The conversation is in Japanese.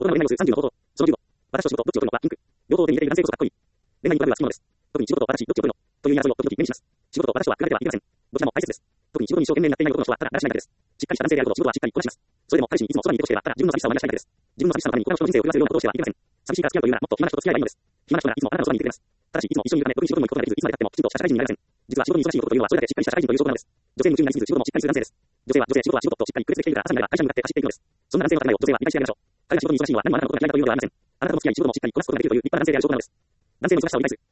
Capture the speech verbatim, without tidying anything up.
大人の恋愛をするさんじゅうの方法。そのじゅうご、私と仕事、どっちを取るのか、ピンク。両方を手に入れている男性こそかっこいい。恋愛には好きなのです。特に仕事と私、どっちを取るのという言い争いを時々目にします。仕事と私とは比べてはいけません。どちらも大切です。特に仕事に一生懸命になっていない男の人はただだらしないだけです。しっかりした男性であることを仕事はしっかりこなします。それでも彼氏にいつもそばにいてほしければただ自分の寂しさを流したいだけです。自分の寂しさのために他の人の人生を狂わせるようなことをしてはいけません。寂しいから付き合うというならもっと暇な人と付き合えばいいのです。暇な人ならいつもあなたのそばにいてくれます。ただしいつも一緒にいるため特に仕事に行くことができずいつまで経ってもきちんとした社会人になれません。実は仕事に忙しい男というのはそれだけしっかりした社会人という証拠なのです。女性に夢中になりすぎず仕事もしっかりする男性です。女性は女性、仕事は仕事としっかり区別できているから朝になれば会社に向かって走っていくのです。そんな男性の考えを女性は理解してあげましょう。彼が仕事に忙しいのは何もあなたのことが嫌いだというのではありません。あなたとの付き合い仕事もしっかりこなすことができるという立派な男性である証拠なのです。男性の忙しさを理解する。